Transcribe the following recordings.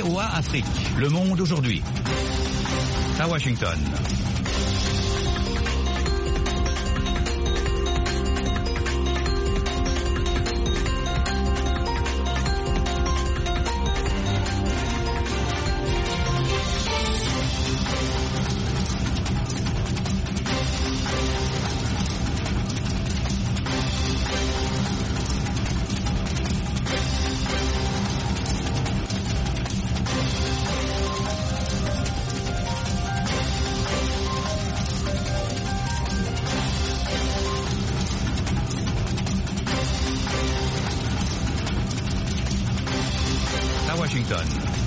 VOA Afrique, le monde aujourd'hui. À Washington. Washington.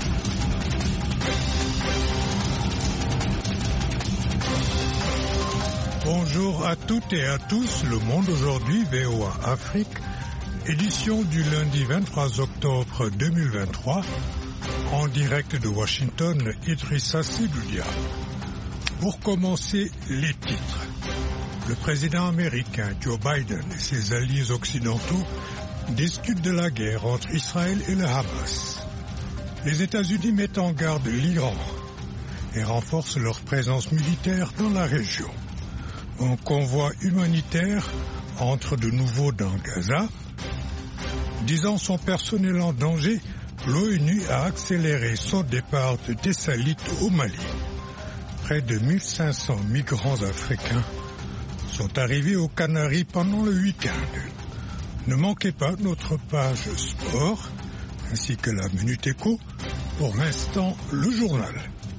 Bonjour à toutes et à tous, Le Monde aujourd'hui, VOA Afrique, édition du lundi 23 octobre 2023, en direct de Washington, Idrissa Sidoudia. Pour commencer, les titres. Le président américain Joe Biden et ses alliés occidentaux discutent de la guerre entre Israël et le Hamas. Les États-Unis mettent en garde l'Iran et renforcent leur présence militaire dans la région. Un convoi humanitaire entre de nouveau dans Gaza. Disant son personnel en danger, l'ONU a accéléré son départ de Tessalit au Mali. Près de 1500 migrants africains sont arrivés aux Canaries pendant le week-end. Ne manquez pas notre page sport ainsi que la Minute Éco. Pour l'instant, le journal.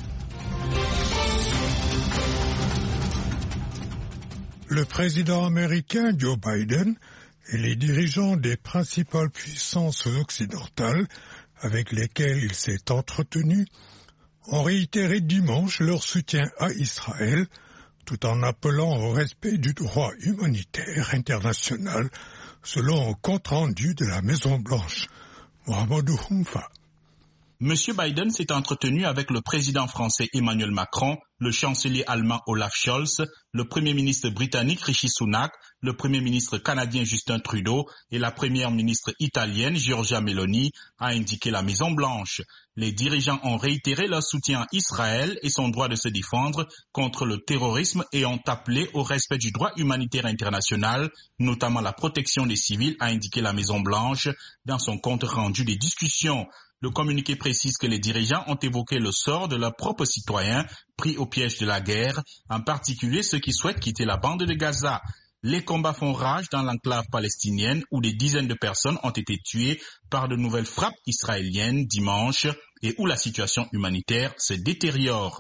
Le président américain Joe Biden et les dirigeants des principales puissances occidentales avec lesquelles il s'est entretenu ont réitéré dimanche leur soutien à Israël tout en appelant au respect du droit humanitaire international selon un compte-rendu de la Maison-Blanche. Mohamedou Houmfa. Monsieur Biden s'est entretenu avec le président français Emmanuel Macron, le chancelier allemand Olaf Scholz, le premier ministre britannique Rishi Sunak, le premier ministre canadien Justin Trudeau et la première ministre italienne Giorgia Meloni, a indiqué la Maison-Blanche. Les dirigeants ont réitéré leur soutien à Israël et son droit de se défendre contre le terrorisme et ont appelé au respect du droit humanitaire international, notamment la protection des civils, a indiqué la Maison-Blanche dans son compte rendu des discussions. Le communiqué précise que les dirigeants ont évoqué le sort de leurs propres citoyens pris au piège de la guerre, en particulier ceux qui souhaitent quitter la bande de Gaza. Les combats font rage dans l'enclave palestinienne où des dizaines de personnes ont été tuées par de nouvelles frappes israéliennes dimanche et où la situation humanitaire se détériore.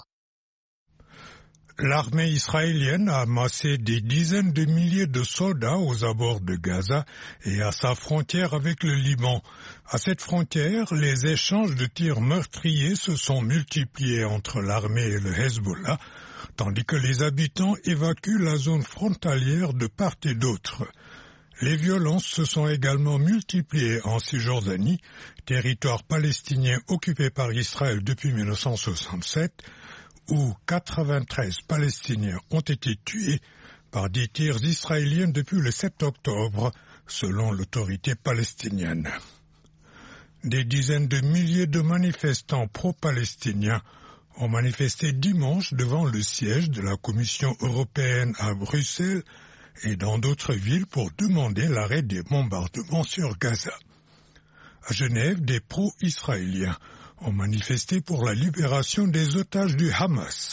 L'armée israélienne a amassé des dizaines de milliers de soldats aux abords de Gaza et à sa frontière avec le Liban. À cette frontière, les échanges de tirs meurtriers se sont multipliés entre l'armée et le Hezbollah, tandis que les habitants évacuent la zone frontalière de part et d'autre. Les violences se sont également multipliées en Cisjordanie, territoire palestinien occupé par Israël depuis 1967, où 93 Palestiniens ont été tués par des tirs israéliens depuis le 7 octobre, selon l'autorité palestinienne. Des dizaines de milliers de manifestants pro-palestiniens ont manifesté dimanche devant le siège de la Commission européenne à Bruxelles et dans d'autres villes pour demander l'arrêt des bombardements sur Gaza. À Genève, des pro-israéliens ont manifesté pour la libération des otages du Hamas.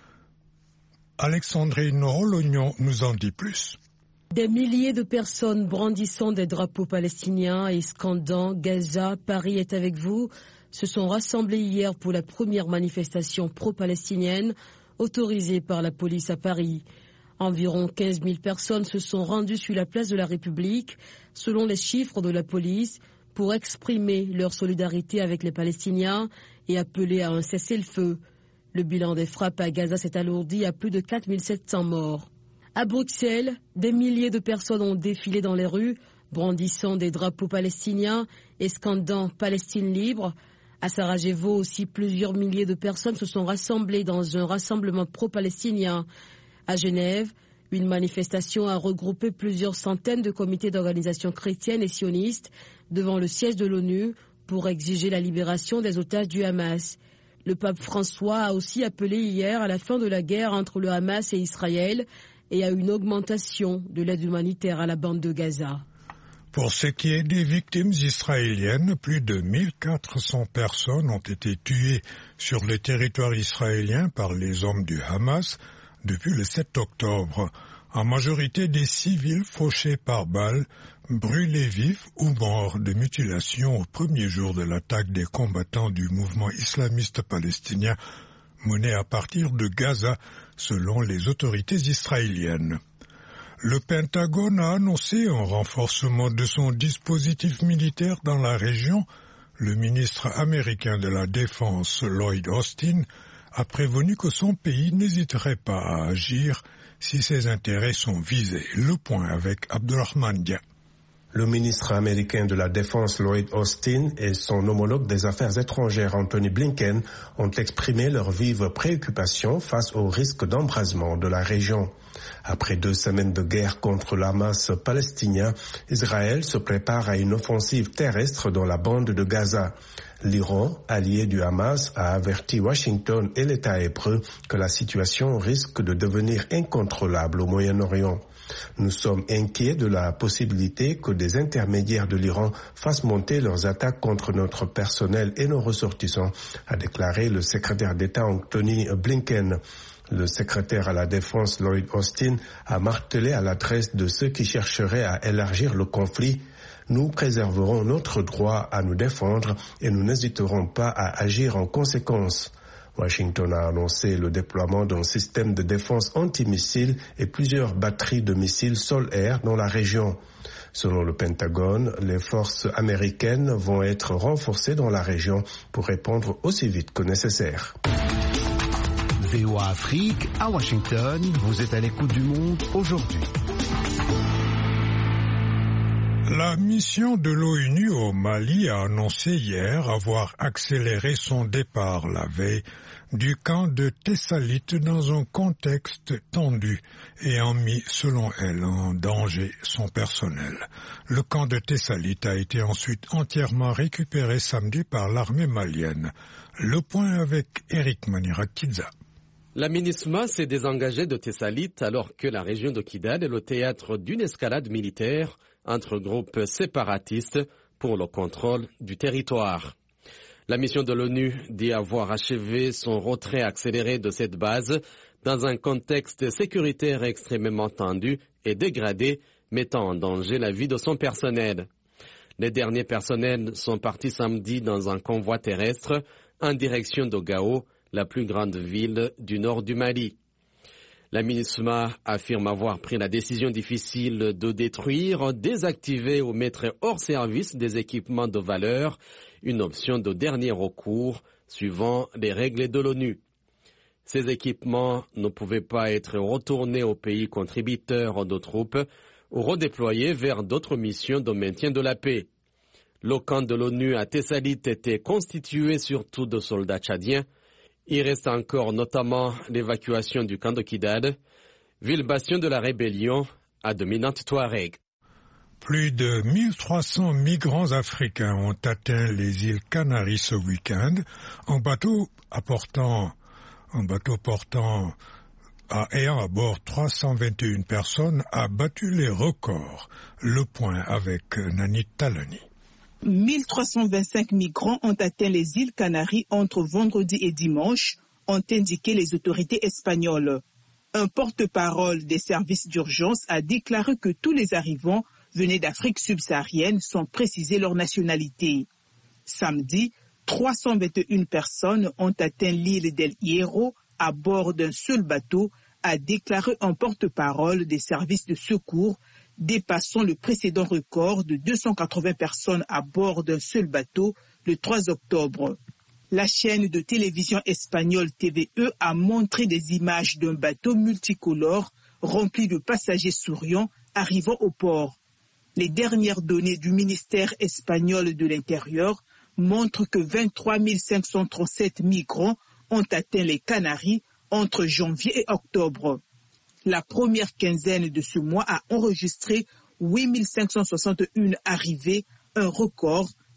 Alexandrine Rolognon nous en dit plus. Des milliers de personnes brandissant des drapeaux palestiniens et scandant « Gaza, Paris est avec vous » se sont rassemblées hier pour la première manifestation pro-palestinienne autorisée par la police à Paris. Environ 15 000 personnes se sont rendues sur la place de la République, selon les chiffres de la police, pour exprimer leur solidarité avec les Palestiniens et appeler à un cessez-le-feu. Le bilan des frappes à Gaza s'est alourdi à plus de 4 700 morts. À Bruxelles, des milliers de personnes ont défilé dans les rues, brandissant des drapeaux palestiniens et scandant « Palestine libre ». À Sarajevo aussi, plusieurs milliers de personnes se sont rassemblées dans un rassemblement pro-palestinien. À Genève, une manifestation a regroupé plusieurs centaines de comités d'organisations chrétiennes et sionistes devant le siège de l'ONU pour exiger la libération des otages du Hamas. Le pape François a aussi appelé hier à la fin de la guerre entre le Hamas et Israël et à une augmentation de l'aide humanitaire à la bande de Gaza. Pour ce qui est des victimes israéliennes, plus de 1400 personnes ont été tuées sur le territoire israélien par les hommes du Hamas depuis le 7 octobre. En majorité des civils fauchés par balles, brûlés vifs ou morts de mutilation au premier jour de l'attaque des combattants du mouvement islamiste palestinien menée à partir de Gaza, selon les autorités israéliennes. Le Pentagone a annoncé un renforcement de son dispositif militaire dans la région. Le ministre américain de la Défense, Lloyd Austin, a prévenu que son pays n'hésiterait pas à agir si ses intérêts sont visés. Le point avec Abdurrahman Dia. Le ministre américain de la Défense Lloyd Austin et son homologue des Affaires étrangères Anthony Blinken ont exprimé leur vive préoccupation face au risque d'embrasement de la région. Après 2 semaines de guerre contre le Hamas palestinien, Israël se prépare à une offensive terrestre dans la bande de Gaza. L'Iran, allié du Hamas, a averti Washington et l'État hébreu que la situation risque de devenir incontrôlable au Moyen-Orient. Nous sommes inquiets de la possibilité que des intermédiaires de l'Iran fassent monter leurs attaques contre notre personnel et nos ressortissants, a déclaré le secrétaire d'État Anthony Blinken. Le secrétaire à la Défense Lloyd Austin a martelé à l'adresse de ceux qui chercheraient à élargir le conflit: nous préserverons notre droit à nous défendre et nous n'hésiterons pas à agir en conséquence. Washington a annoncé le déploiement d'un système de défense antimissile et plusieurs batteries de missiles sol-air dans la région. Selon le Pentagone, les forces américaines vont être renforcées dans la région pour répondre aussi vite que nécessaire. VOA Afrique, à Washington, vous êtes à l'écoute du monde aujourd'hui. La mission de l'ONU au Mali a annoncé hier avoir accéléré son départ la veille du camp de Tessalit dans un contexte tendu et a mis, selon elle, en danger son personnel. Le camp de Tessalit a été ensuite entièrement récupéré samedi par l'armée malienne. Le point avec Eric Manirakidza. La MINUSMA s'est désengagée de Tessalit alors que la région de Kidal est le théâtre d'une escalade militaire entre groupes séparatistes pour le contrôle du territoire. La mission de l'ONU dit avoir achevé son retrait accéléré de cette base dans un contexte sécuritaire extrêmement tendu et dégradé, mettant en danger la vie de son personnel. Les derniers personnels sont partis samedi dans un convoi terrestre en direction de Gao, la plus grande ville du nord du Mali. La MINUSMA affirme avoir pris la décision difficile de détruire, désactiver ou mettre hors service des équipements de valeur, une option de dernier recours suivant les règles de l'ONU. Ces équipements ne pouvaient pas être retournés aux pays contributeurs de troupes ou redéployés vers d'autres missions de maintien de la paix. Le camp de l'ONU à Tessalit était constitué surtout de soldats tchadiens. Il reste encore notamment l'évacuation du camp de Kidal, ville bastion de la rébellion à dominante touareg. Plus de 1300 migrants africains ont atteint les îles Canaries ce week-end. Un bateau ayant à bord 321 personnes a battu les records. Le point avec Nanit Talani. 1325 migrants ont atteint les îles Canaries entre vendredi et dimanche, ont indiqué les autorités espagnoles. Un porte-parole des services d'urgence a déclaré que tous les arrivants venaient d'Afrique subsaharienne sans préciser leur nationalité. Samedi, 321 personnes ont atteint l'île d'El Hierro à bord d'un seul bateau, a déclaré un porte-parole des services de secours, dépassant le précédent record de 280 personnes à bord d'un seul bateau le 3 octobre. La chaîne de télévision espagnole TVE a montré des images d'un bateau multicolore rempli de passagers souriants arrivant au port. Les dernières données du ministère espagnol de l'Intérieur montrent que 23 537 migrants ont atteint les Canaries entre janvier et octobre. La première quinzaine de ce mois a enregistré 8 561 arrivées, un record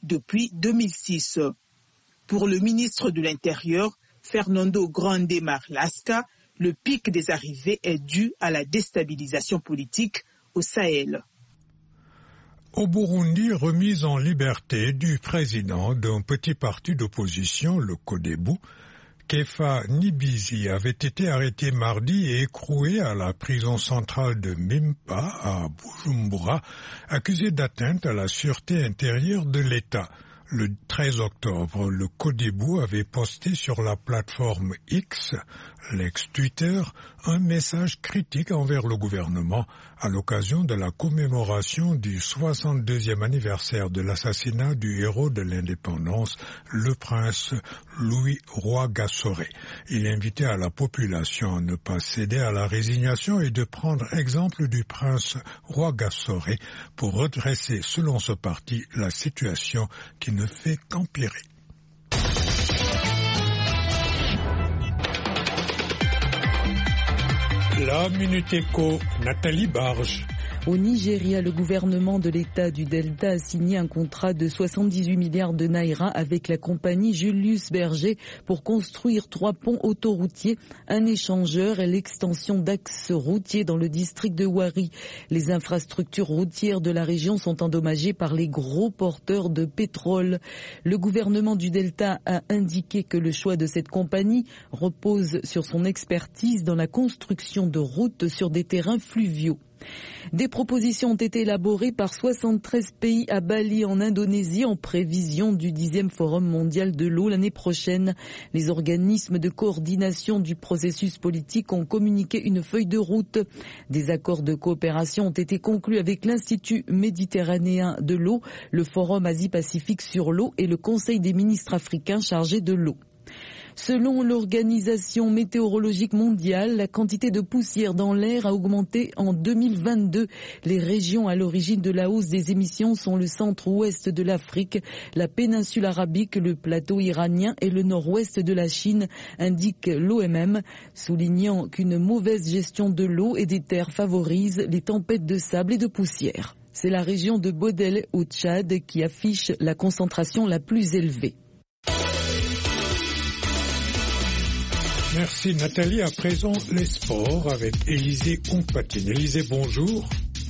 depuis 2006. Pour le ministre de l'Intérieur, Fernando Grande Marlaska, le pic des arrivées est dû à la déstabilisation politique au Sahel. Au Burundi, remise en liberté du président d'un petit parti d'opposition, le Codebu, Kefa Nibizi avait été arrêté mardi et écroué à la prison centrale de Mimpa à Bujumbura, accusé d'atteinte à la sûreté intérieure de l'État. Le 13 octobre, le Codebu avait posté sur la plateforme X, l'ex-Twitter, un message critique envers le gouvernement à l'occasion de la commémoration du 62e anniversaire de l'assassinat du héros de l'indépendance, le prince Louis Rwagasore. Il invitait à la population à ne pas céder à la résignation et de prendre exemple du prince Rwagasore pour redresser, selon ce parti, la situation qui ne fait qu'empirer. La Minute Éco, Nathalie Barge. Au Nigeria, le gouvernement de l'État du Delta a signé un contrat de 78 milliards de naira avec la compagnie Julius Berger pour construire 3 ponts autoroutiers, un échangeur et l'extension d'axes routiers dans le district de Wari. Les infrastructures routières de la région sont endommagées par les gros porteurs de pétrole. Le gouvernement du Delta a indiqué que le choix de cette compagnie repose sur son expertise dans la construction de routes sur des terrains fluviaux. Des propositions ont été élaborées par 73 pays à Bali en Indonésie en prévision du 10e Forum mondial de l'eau l'année prochaine. Les organismes de coordination du processus politique ont communiqué une feuille de route. Des accords de coopération ont été conclus avec l'Institut méditerranéen de l'eau, le Forum Asie-Pacifique sur l'eau et le Conseil des ministres africains chargés de l'eau. Selon l'Organisation météorologique mondiale, la quantité de poussière dans l'air a augmenté en 2022. Les régions à l'origine de la hausse des émissions sont le centre-ouest de l'Afrique, la péninsule arabique, le plateau iranien et le nord-ouest de la Chine, indique l'OMM, soulignant qu'une mauvaise gestion de l'eau et des terres favorise les tempêtes de sable et de poussière. C'est la région de Bodel au Tchad qui affiche la concentration la plus élevée. Merci Nathalie. À présent, les sports avec Élisée Ompatine. Élisée, bonjour.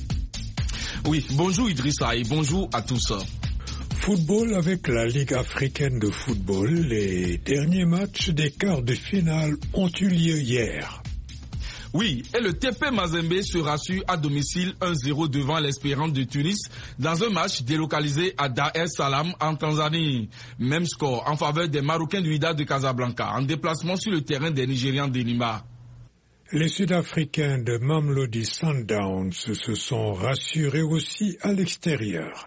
Oui, bonjour Idrissa et bonjour à tous. Football avec la Ligue africaine de football. Les derniers matchs des quarts de finale ont eu lieu hier. Oui, et le TP Mazembe se rassure à domicile 1-0 devant l'Espérance de Tunis dans un match délocalisé à Dar es Salaam en Tanzanie. Même score en faveur des Marocains du Wydad de Casablanca en déplacement sur le terrain des Nigérians d'Enima. Les Sud-Africains de Mamelodi Sundowns se sont rassurés aussi à l'extérieur.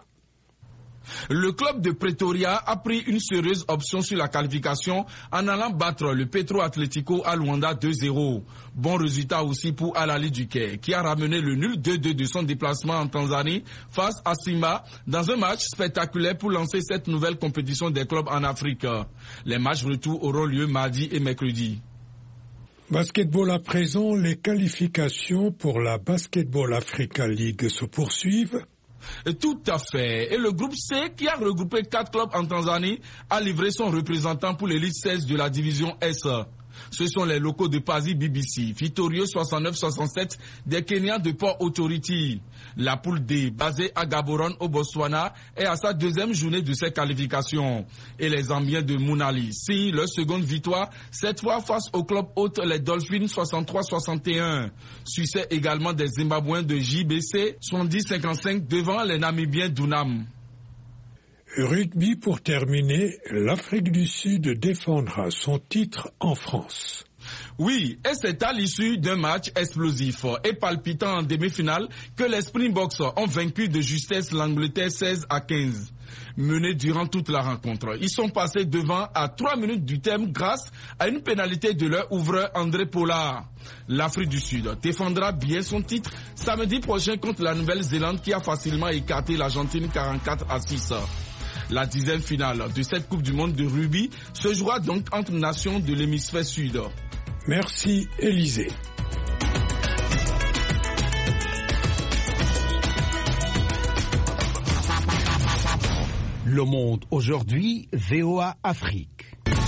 Le club de Pretoria a pris une sérieuse option sur la qualification en allant battre le Petro Atlético à Luanda 2-0. Bon résultat aussi pour Al Ahly du Caire qui a ramené le nul 2-2 de son déplacement en Tanzanie face à Simba dans un match spectaculaire pour lancer cette nouvelle compétition des clubs en Afrique. Les matchs retour auront lieu mardi et mercredi. Basketball à présent, les qualifications pour la Basketball Africa League se poursuivent. Tout à fait. Et le groupe C, qui a regroupé 4 clubs en Tanzanie, a livré son représentant pour l'élite 16 de la division S. Ce sont les locaux de Pazi BBC, Vitorio 69-67 des Kenyans de Port Authority. La poule D, basée à Gaborone au Botswana, est à sa deuxième journée de ses qualifications. Et les Zambiens de Mounali signent leur seconde victoire, cette fois face au club hôte les Dolphins 63-61. Succès également des Zimbabwéens de JBC 70-55 devant les Namibiens d'Unam. Rugby pour terminer, l'Afrique du Sud défendra son titre en France. Oui, et c'est à l'issue d'un match explosif et palpitant en demi-finale que les Springboks ont vaincu de justesse l'Angleterre 16-15. Menés durant toute la rencontre, ils sont passés devant à 3 minutes du terme grâce à une pénalité de leur ouvreur André Pollard. L'Afrique du Sud défendra bien son titre samedi prochain contre la Nouvelle-Zélande qui a facilement écarté l'Argentine 44-6. La 10e finale de cette Coupe du Monde de rugby se jouera donc entre nations de l'hémisphère sud. Merci Élisée. Le Monde aujourd'hui, VOA Afrique.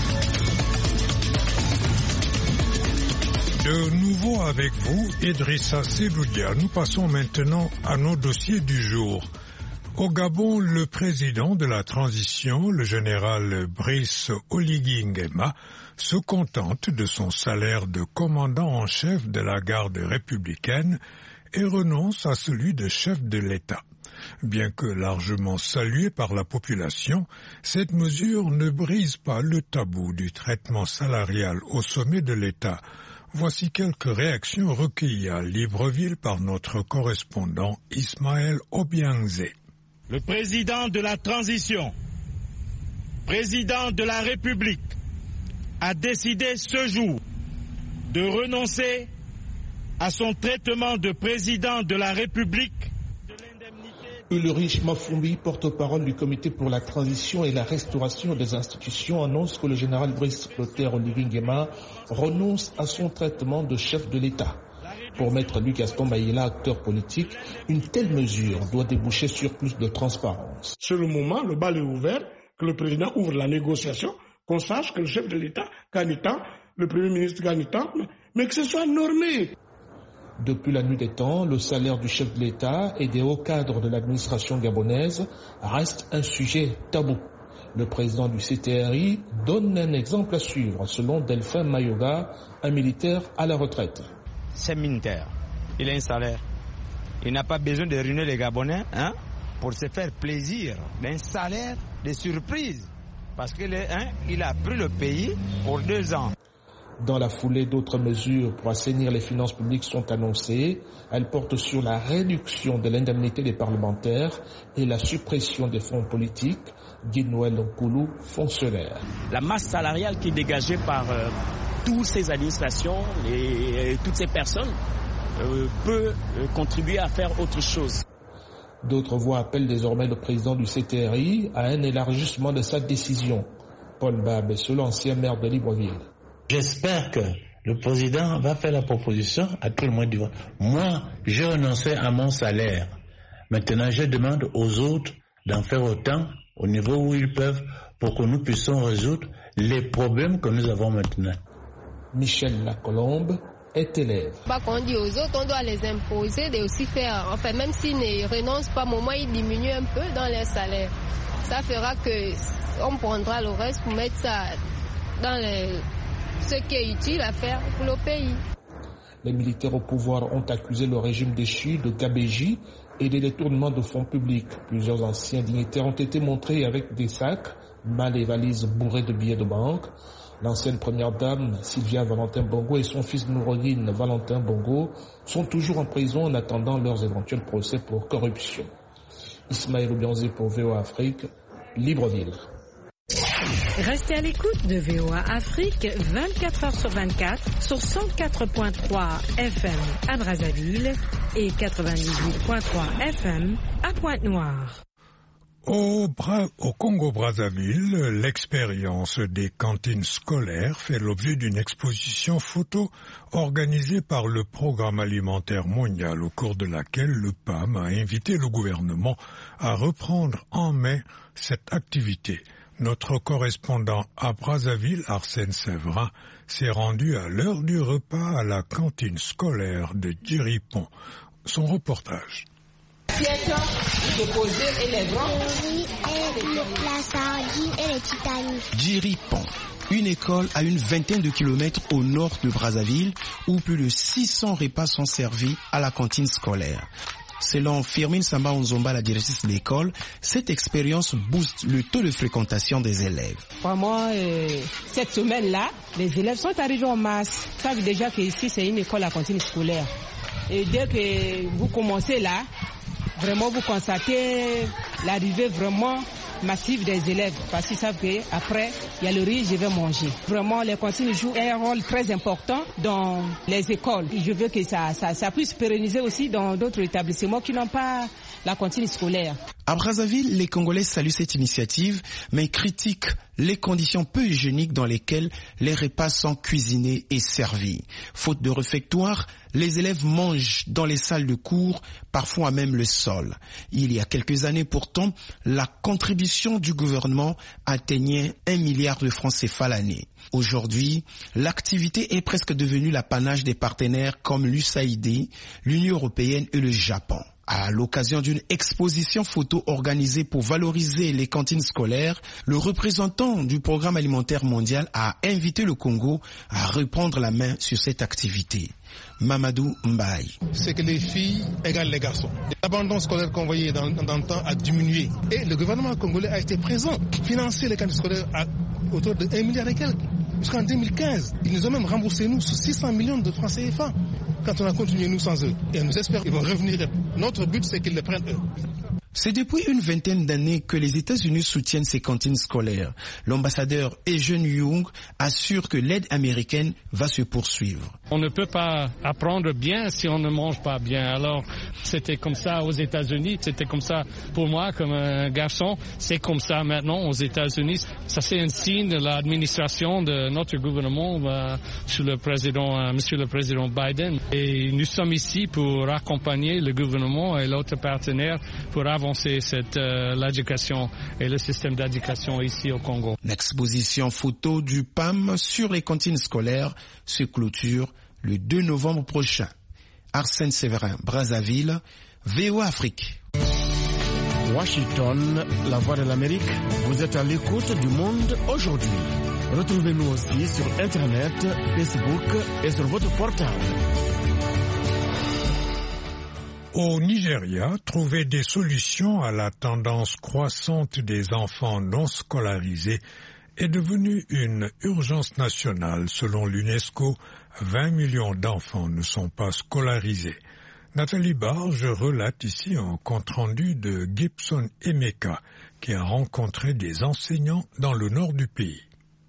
De nouveau avec vous, Idrissa Seloudia. Nous passons maintenant à nos dossiers du jour. Au Gabon, le président de la transition, le général Brice Oligui Nguema, se contente de son salaire de commandant en chef de la garde républicaine et renonce à celui de chef de l'État. Bien que largement saluée par la population, cette mesure ne brise pas le tabou du traitement salarial au sommet de l'État. Voici quelques réactions recueillies à Libreville par notre correspondant Ismaël Obiangzé. Le président de la transition, président de la République, a décidé ce jour de renoncer à son traitement de président de la République. Ulrich Mafumbi, porte-parole du comité pour la transition et la restauration des institutions, annonce que le général Brice Oligui Nguema renonce à son traitement de chef de l'État. Pour maître Luc Gaston Maïla, acteur politique, une telle mesure doit déboucher sur plus de transparence. C'est le moment, le bal est ouvert, que le président ouvre la négociation, qu'on sache que le chef de l'État gagne tant, le premier ministre gagne tant, mais que ce soit normé. Depuis la nuit des temps, le salaire du chef de l'État et des hauts cadres de l'administration gabonaise reste un sujet tabou. Le président du CTRI donne un exemple à suivre, selon Delphin Mayoga, un militaire à la retraite. C'est militaire, il a un salaire. Il n'a pas besoin de ruiner les Gabonais pour se faire plaisir d'un salaire de surprise. Parce qu'il a pris le pays pour 2 ans. Dans la foulée, d'autres mesures pour assainir les finances publiques sont annoncées. Elles portent sur la réduction de l'indemnité des parlementaires et la suppression des fonds politiques. Guy-Noël Nkoulou, fonctionnaire. La masse salariale qui est dégagée par toutes ces administrations et toutes ces personnes peut contribuer à faire autre chose. D'autres voix appellent désormais le président du CTRI à un élargissement de sa décision. Paul Babessolo, ancien maire de Libreville. J'espère que le président va faire la proposition à tout le monde. Moi, j'ai renoncé à mon salaire. Maintenant, je demande aux autres d'en faire autant au niveau où ils peuvent pour que nous puissions résoudre les problèmes que nous avons maintenant. Michel Lacolombe est élève. On dit aux autres, on doit les imposer de aussi faire, enfin même s'ils ne renoncent pas, au moins ils diminuent un peu dans les salaires. Ça fera que on prendra le reste pour mettre ça dans ce qui est utile à faire pour le pays. Les militaires au pouvoir ont accusé le régime déchu de gabégie et des détournements de fonds publics. Plusieurs anciens dignitaires ont été montrés avec des sacs, mal et valises bourrées de billets de banque. L'ancienne première dame, Sylvia Valentin Bongo, et son fils Nourodine Valentin Bongo sont toujours en prison en attendant leurs éventuels procès pour corruption. Ismaël Obiangzé pour VOA Afrique, Libreville. Restez à l'écoute de VOA Afrique 24h/24 sur 104.3 FM à Brazzaville et 98.3 FM à Pointe-Noire. Au Congo-Brazzaville, l'expérience des cantines scolaires fait l'objet d'une exposition photo organisée par le Programme alimentaire mondial, au cours de laquelle le PAM a invité le gouvernement à reprendre en main cette activité. Notre correspondant à Brazzaville, Arsène Séverin, s'est rendu à l'heure du repas à la cantine scolaire de Djiripon. Son reportage. Djiripon, une école à une vingtaine de kilomètres au nord de Brazzaville, où plus de 600 repas sont servis à la cantine scolaire. Selon Firmin Samba Onzomba, la directrice de l'école, cette expérience booste le taux de fréquentation des élèves. Vraiment, cette semaine-là, les élèves sont arrivés en masse. Vous savez déjà qu'ici, c'est une école à cantine scolaire. Et dès que vous commencez là, vraiment vous constatez l'arrivée vraiment massive des élèves, parce qu'ils savent qu'après, il y a le riz, je vais manger. Vraiment, les cantines jouent un rôle très important dans les écoles. Et je veux que ça puisse pérenniser aussi dans d'autres établissements qui n'ont pas la cantine scolaire. À Brazzaville, les Congolais saluent cette initiative, mais critiquent les conditions peu hygiéniques dans lesquelles les repas sont cuisinés et servis. Faute de réfectoire, les élèves mangent dans les salles de cours, parfois même le sol. Il y a quelques années pourtant, la contribution du gouvernement atteignait 1 milliard de francs CFA l'année. Aujourd'hui, l'activité est presque devenue l'apanage des partenaires comme l'USAID, l'Union européenne et le Japon. À l'occasion d'une exposition photo organisée pour valoriser les cantines scolaires, le représentant du Programme alimentaire mondial a invité le Congo à reprendre la main sur cette activité. Mamadou Mbaye. C'est que les filles égalent les garçons. L'abandon scolaire qu'on voyait dans le temps a diminué. Et le gouvernement congolais a été présent, financer les cantines scolaires à autour de 1 milliard et quelques. Jusqu'en 2015, ils nous ont même remboursé nous 600 millions de francs CFA quand on a continué nous sans eux. Et nous espérons qu'ils vont revenir. Notre but, c'est qu'ils les prennent eux. C'est depuis une vingtaine d'années que les États-Unis soutiennent ces cantines scolaires. L'ambassadeur Eugene Young assure que l'aide américaine va se poursuivre. On ne peut pas apprendre bien si on ne mange pas bien. Alors, c'était comme ça aux États-Unis, c'était comme ça pour moi comme un garçon. C'est comme ça maintenant aux États-Unis. Ça, c'est un signe de l'administration de notre gouvernement sous le président, Monsieur le Président Biden. Et nous sommes ici pour accompagner le gouvernement et l'autre partenaire pour avancer l'éducation et le système d'éducation ici au Congo. L'exposition photo du PAM sur les cantines scolaires se clôture le 2 novembre prochain. Arsène Séverin, Brazzaville, VOA Afrique. Washington, la voix de l'Amérique, vous êtes à l'écoute du monde aujourd'hui. Retrouvez-nous aussi sur Internet, Facebook et sur votre portable. Au Nigeria, trouver des solutions à la tendance croissante des enfants non scolarisés est devenu une urgence nationale. Selon l'UNESCO, 20 millions d'enfants ne sont pas scolarisés. Nathalie Barge relate ici un compte-rendu de Gibson Emeka, qui a rencontré des enseignants dans le nord du pays.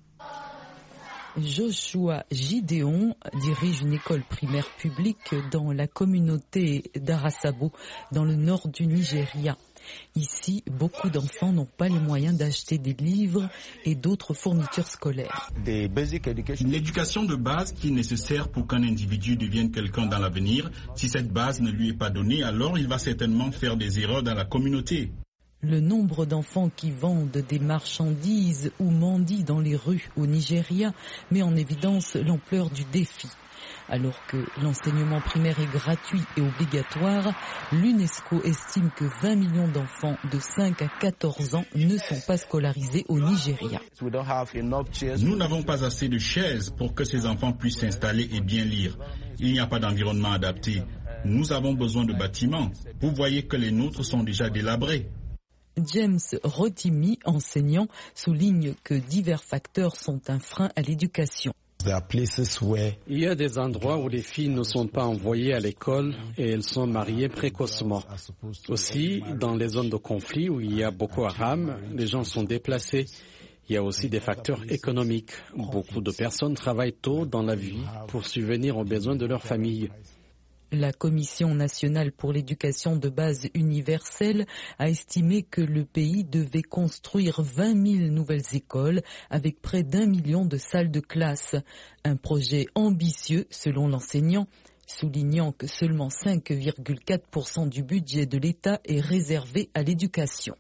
Joshua Gideon dirige une école primaire publique dans la communauté d'Arasabo, dans le nord du Nigeria. Ici, beaucoup d'enfants n'ont pas les moyens d'acheter des livres et d'autres fournitures scolaires. L'éducation de base qui est nécessaire pour qu'un individu devienne quelqu'un dans l'avenir, si cette base ne lui est pas donnée, alors il va certainement faire des erreurs dans la communauté. Le nombre d'enfants qui vendent des marchandises ou mendient dans les rues au Nigeria met en évidence l'ampleur du défi. Alors que l'enseignement primaire est gratuit et obligatoire, l'UNESCO estime que 20 millions d'enfants de 5 à 14 ans ne sont pas scolarisés au Nigeria. Nous n'avons pas assez de chaises pour que ces enfants puissent s'installer et bien lire. Il n'y a pas d'environnement adapté. Nous avons besoin de bâtiments. Vous voyez que les nôtres sont déjà délabrés. James Rotimi, enseignant, souligne que divers facteurs sont un frein à l'éducation. Il y a des endroits où les filles ne sont pas envoyées à l'école et elles sont mariées précocement. Aussi, dans les zones de conflit où il y a Boko Haram, les gens sont déplacés. Il y a aussi des facteurs économiques. Beaucoup de personnes travaillent tôt dans la vie pour subvenir aux besoins de leur famille. La Commission nationale pour l'éducation de base universelle a estimé que le pays devait construire 20 000 nouvelles écoles avec près d'1 million de salles de classe. Un projet ambitieux selon l'enseignant, soulignant que seulement 5,4% du budget de l'État est réservé à l'éducation.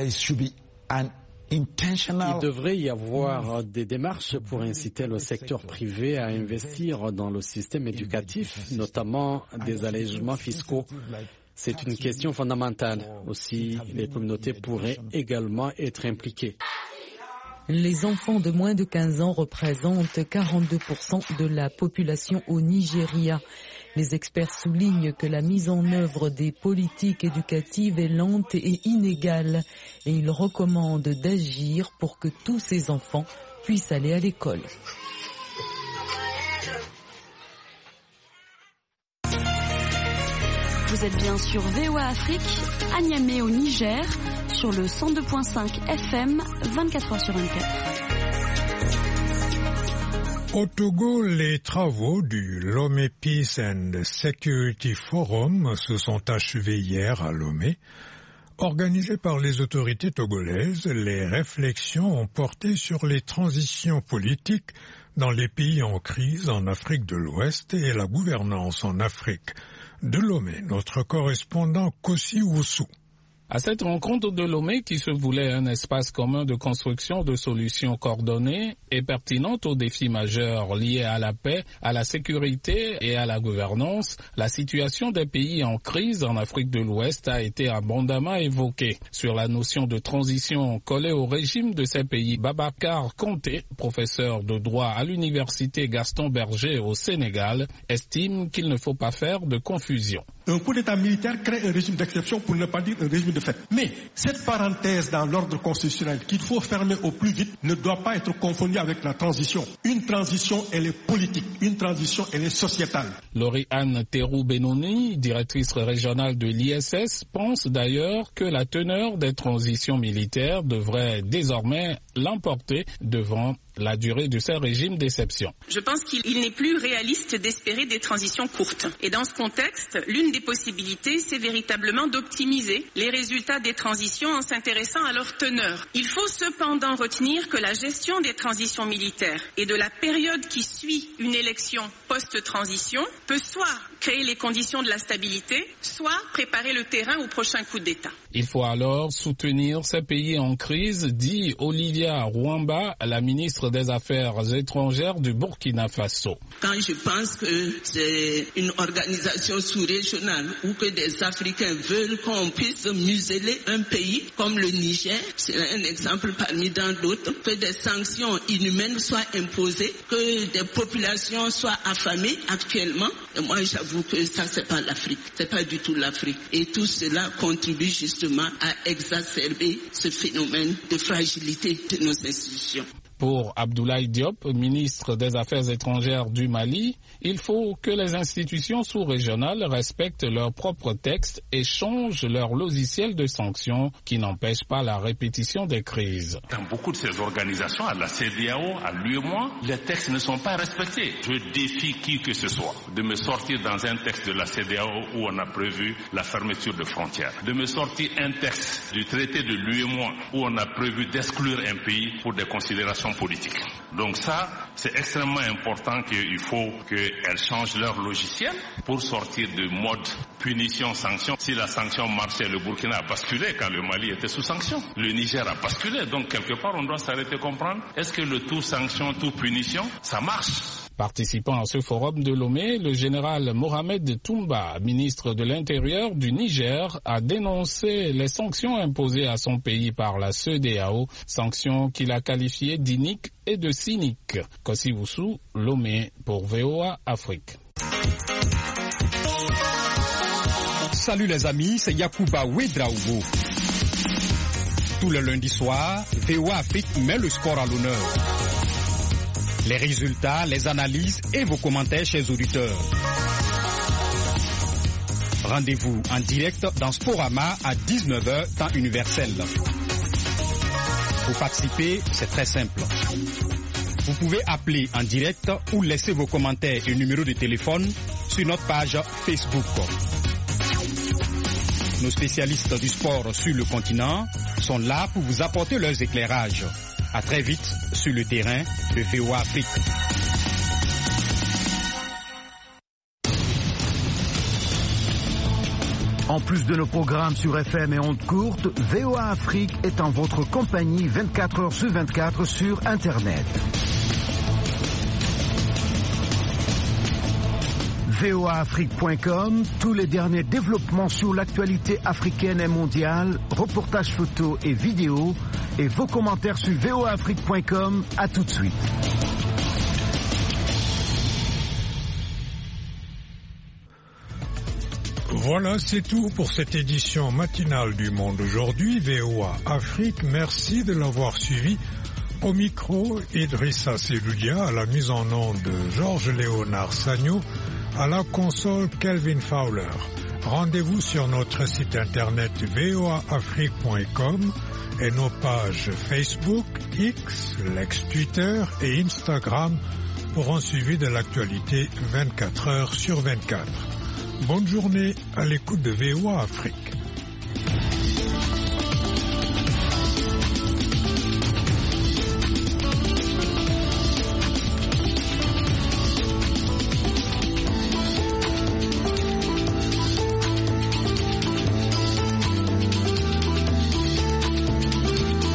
Il devrait y avoir des démarches pour inciter le secteur privé à investir dans le système éducatif, notamment des allègements fiscaux. C'est une question fondamentale. Aussi, les communautés pourraient également être impliquées. Les enfants de moins de 15 ans représentent 42% de la population au Nigeria. Les experts soulignent que la mise en œuvre des politiques éducatives est lente et inégale et ils recommandent d'agir pour que tous ces enfants puissent aller à l'école. Vous êtes bien sur VOA Afrique, à Niamey au Niger, sur le 102.5 FM, 24h sur 24. Au Togo, les travaux du Lomé Peace and Security Forum se sont achevés hier à Lomé. Organisés par les autorités togolaises, les réflexions ont porté sur les transitions politiques dans les pays en crise en Afrique de l'Ouest et la gouvernance en Afrique. De Lomé, notre correspondant Kossi Oussou. À cette rencontre de Lomé, qui se voulait un espace commun de construction de solutions coordonnées et pertinentes aux défis majeurs liés à la paix, à la sécurité et à la gouvernance, la situation des pays en crise en Afrique de l'Ouest a été abondamment évoquée. Sur la notion de transition collée au régime de ces pays, Babacar Conté, professeur de droit à l'université Gaston Berger au Sénégal, estime qu'il ne faut pas faire de confusion. Un coup d'État militaire crée un régime d'exception, pour ne pas dire un régime de fait. Mais cette parenthèse dans l'ordre constitutionnel qu'il faut fermer au plus vite ne doit pas être confondue avec la transition. Une transition, elle est politique. Une transition, elle est sociétale. Laurie-Anne Terrou-Benoni, directrice régionale de l'ISS, pense d'ailleurs que la teneur des transitions militaires devrait désormais l'emporter devant la durée de ces régimes d'exception. Je pense qu'il n'est plus réaliste d'espérer des transitions courtes. Et dans ce contexte, l'une des possibilités, c'est véritablement d'optimiser les résultats des transitions en s'intéressant à leur teneur. Il faut cependant retenir que la gestion des transitions militaires et de la période qui suit une élection post-transition peut soit créer les conditions de la stabilité, soit préparer le terrain au prochain coup d'État. Il faut alors soutenir ces pays en crise, dit Olivia Rwamba, la ministre des Affaires étrangères du Burkina Faso. Quand je pense que c'est une organisation sous-régionale ou que des Africains veulent qu'on puisse museler un pays comme le Niger, c'est un exemple parmi tant d'autres, que des sanctions inhumaines soient imposées, que des populations soient affamées actuellement. Et moi, j'avoue que ça, c'est pas l'Afrique. C'est pas du tout l'Afrique. Et tout cela contribue justement à exacerber ce phénomène de fragilité de nos institutions. Pour Abdoulaye Diop, ministre des Affaires étrangères du Mali, il faut que les institutions sous-régionales respectent leurs propres textes et changent leur logiciel de sanctions qui n'empêchent pas la répétition des crises. Dans beaucoup de ces organisations, à la CEDEAO, à l'UEMOA, les textes ne sont pas respectés. Je défie qui que ce soit de me sortir dans un texte de la CEDEAO où on a prévu la fermeture de frontières, de me sortir un texte du traité de l'UEMOA où on a prévu d'exclure un pays pour des considérations politique. Donc ça, c'est extrêmement important qu'il faut qu'elles changent leur logiciel pour sortir de mode punition-sanction. Si la sanction marchait, le Burkina a basculé quand le Mali était sous sanction. Le Niger a basculé. Donc quelque part, on doit s'arrêter comprendre. Est-ce que le tout sanction, tout punition, ça marche ? Participant à ce forum de Lomé, le général Mohamed Toumba, ministre de l'Intérieur du Niger, a dénoncé les sanctions imposées à son pays par la CEDEAO, sanctions qu'il a qualifiées d'iniques et de cyniques. Kossi Oussou, Lomé pour VOA Afrique. Salut les amis, c'est Yacouba Ouedraogo. Tout le lundi soir, VOA Afrique met le sport à l'honneur. Les résultats, les analyses et vos commentaires, chers auditeurs. Rendez-vous en direct dans Sporama à 19h, temps universel. Pour participer, c'est très simple. Vous pouvez appeler en direct ou laisser vos commentaires et numéros de téléphone sur notre page Facebook. Nos spécialistes du sport sur le continent sont là pour vous apporter leurs éclairages. À très vite sur le terrain de VOA Afrique. En plus de nos programmes sur FM et ondes courtes, VOA Afrique est en votre compagnie 24 heures sur 24 sur Internet. voaafrique.com, tous les derniers développements sur l'actualité africaine et mondiale, reportages photos et vidéos, et vos commentaires sur voaafrique.com. À tout de suite. Voilà, c'est tout pour cette édition matinale du Monde aujourd'hui. VOA Afrique, merci de l'avoir suivi. Au micro, Idrissa Seloudia, à la mise en onde de Georges-Léonard Sagno, à la console Kelvin Fowler. Rendez-vous sur notre site internet voaafrique.com et nos pages Facebook, X, l'ex-Twitter et Instagram pour un suivi de l'actualité 24 heures sur 24. Bonne journée à l'écoute de VOA Afrique.